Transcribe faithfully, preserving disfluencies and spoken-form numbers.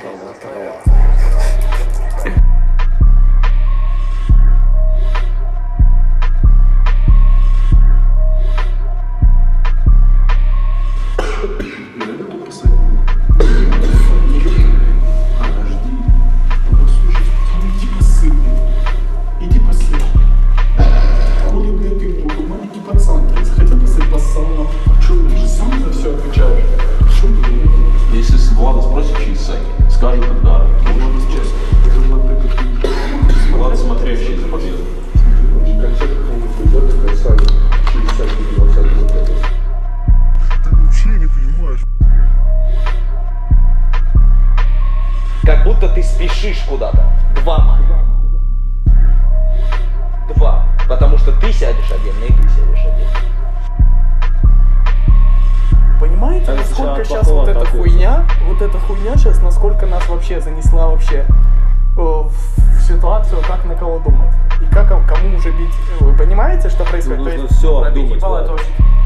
Если с Влада спросит через сайт, скажу тогда. Может, честно. Влад, смотревший за подъездом. Ты вообще не понимаешь. Как будто ты спешишь куда-то. Два мага. Два. Потому что ты сядешь отдельно, и ты сядешь отдельно. Понимаете, Так, насколько сейчас сейчас вот эта атакуется. хуйня, вот эта хуйня сейчас, насколько нас вообще занесла вообще э, в ситуацию, как на кого думать. И как кому уже бить. Вы понимаете, что происходит? Ну, То нужно есть, всё пробить обдумать, ебало, да. это очень-